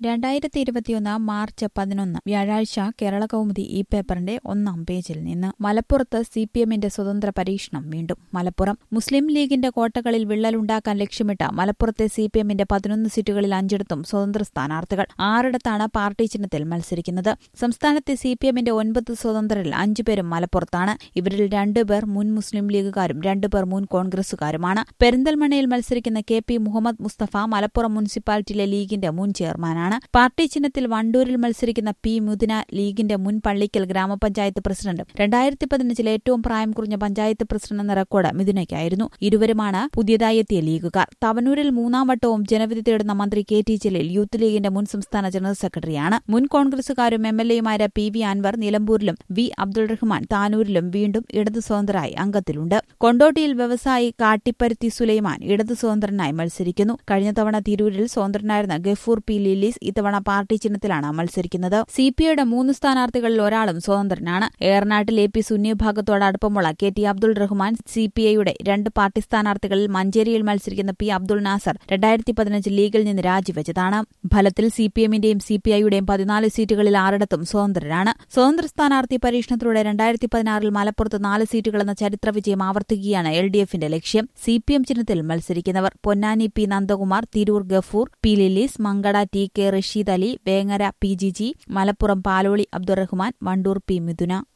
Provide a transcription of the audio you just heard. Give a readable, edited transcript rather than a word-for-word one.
2021 March 11 വ്യാഴാഴ്ച കേരളകൗമുദി ഈ പേപ്പറിന്റെ 1-ാം പേജിൽ നിന്ന് മലപ്പുറത്ത് സിപിഎമ്മിന്റെ സ്വതന്ത്ര പരീക്ഷണം വീണ്ടും. മലപ്പുറം മുസ്ലിം ലീഗിന്റെ കോട്ടകളിൽ വിള്ളലുണ്ടാക്കാൻ ലക്ഷ്യമിട്ട് മലപ്പുറത്തെ സിപിഎമ്മിന്റെ 11 സീറ്റുകളിൽ 5ഇടത്തും സ്വതന്ത്ര സ്ഥാനാർത്ഥികൾ, 6ഇടത്താണ് പാർട്ടി ചിഹ്നത്തിൽ മത്സരിക്കുന്നത്. സംസ്ഥാനത്തെ സിപിഎമ്മിന്റെ 9 സ്വതന്ത്രരിൽ 5 പേരും മലപ്പുറത്താണ്. ഇവരിൽ 2 പേർ മുൻ മുസ്ലിം ലീഗുകാരും 2 പേർ മുൻ കോൺഗ്രസുകാരുമാണ്. പെരിന്തൽമണ്ണയിൽ മത്സരിക്കുന്ന KP മുഹമ്മദ് മുസ്തഫ മലപ്പുറം മുനിസിപ്പാലിറ്റിയിലെ ലീഗിന്റെ മുൻ ചെയർമാനാണ്. പാർട്ടി ചിഹ്നത്തിൽ വണ്ടൂരിൽ മത്സരിക്കുന്ന P. മുദിന ലീഗിന്റെ മുൻ പള്ളിക്കൽ ഗ്രാമപഞ്ചായത്ത് പ്രസിഡന്റ്. 2015 ഏറ്റവും പ്രായം കുറഞ്ഞ പഞ്ചായത്ത് പ്രസിഡന്റ് എന്ന റെക്കോർഡ് മിഥുനയ്ക്കായിരുന്നു. ഇരുവരുമാണ് പുതിയതായി എത്തിയ ലീഗുകാർ. തവനൂരിൽ 3-ാം വട്ടവും ജനവിധി തേടുന്ന മന്ത്രി KT ജലീൽ യൂത്ത് ലീഗിന്റെ മുൻ സംസ്ഥാന ജനറൽ സെക്രട്ടറിയാണ്. മുൻ കോൺഗ്രസുകാരും MLAയുമായ PV അൻവർ നിലമ്പൂരിലും V. അബ്ദുൾ റഹ്മാൻ താനൂരിലും വീണ്ടും ഇടതു സ്വതന്ത്രരായി അംഗത്തിലുണ്ട്. കൊണ്ടോട്ടിയിൽ വ്യവസായി കാട്ടിപ്പരുത്തി സുലൈമാൻ ഇടതു സ്വതന്ത്രനായി മത്സരിക്കുന്നു. കഴിഞ്ഞ തവണ തിരൂരിൽ സ്വതന്ത്രനായിരുന്ന ഗഫൂർ P. ലില്ലീസ് ഇത്തവണ പാർട്ടി ചിഹ്നത്തിലാണ് മത്സരിക്കുന്നത്. CPIയുടെ 3 സ്ഥാനാർത്ഥികളിൽ ഒരാളും സ്വതന്ത്രനാണ്. ഏറനാട്ടിൽ AP സുന്നി വിഭാഗത്തോട് അടുപ്പമുള്ള KT അബ്ദുൾ റഹ്മാൻ. CPIയുടെ 2 പാർട്ടി സ്ഥാനാർത്ഥികളിൽ മഞ്ചേരിയിൽ മത്സരിക്കുന്ന P. അബ്ദുൾ നാസർ 2015 ലീഗിൽ നിന്ന് രാജിവെച്ചതാണ്. ഫലത്തിൽ CPMന്റെയും CPIയുടെയും 14 സീറ്റുകളിൽ 6ഇടത്തും സ്വതന്ത്രരാണ്. സ്വതന്ത്ര സ്ഥാനാർത്ഥി പരീക്ഷണത്തിലൂടെ 2016 മലപ്പുറത്ത് 4 സീറ്റുകളെന്ന ചരിത്ര വിജയം ആവർത്തിക്കുകയാണ് LDFന്റെ ലക്ഷ്യം. CPM ചിഹ്നത്തിൽ മത്സരിക്കുന്നവർ Ponnani P. Nandakumar, Tirur Gafoor P. Lillis, Mankada TK Rasheed Ali, Vengara PGG, Malappuram Paloli Abdurahman, Wandoor P. മിഥുന.